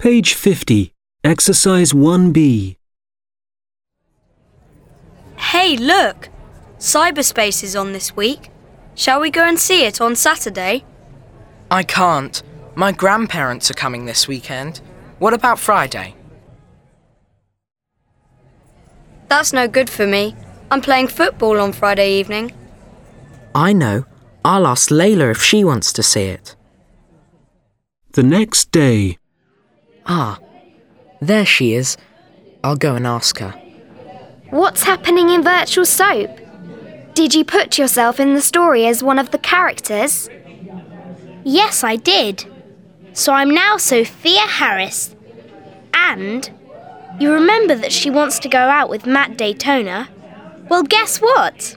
Page 50, Exercise 1B. Hey, look! Cyberspace is on this week. Shall we go and see it on Saturday? I can't. My grandparents are coming this weekend. What about Friday? That's no good for me. I'm playing football on Friday evening. I know. I'll ask Layla if she wants to see it. The next day. Ah, there she is. I'll go and ask her. What's happening in Virtual Soap? Did you put yourself in the story as one of the characters? Yes, I did. So I'm now Sophia Harris. And you remember that she wants to go out with Matt Daytona? Well, guess what?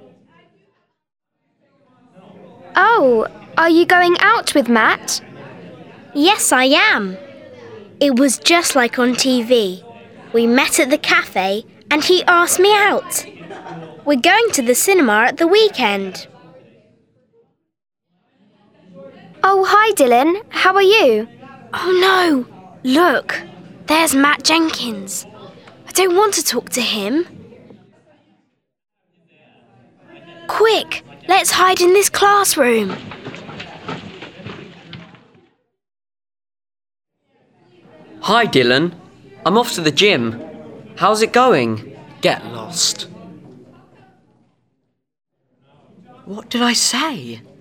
Oh, are you going out with Matt? Yes, I am. It was just like on TV. We met at the cafe and he asked me out. We're going to the cinema at the weekend. Oh, hi Dylan. How are you? Oh no! Look, there's Matt Jenkins. I don't want to talk to him. Quick, let's hide in this classroom. Hi Dylan, I'm off to the gym. How's it going? Get lost. What did I say?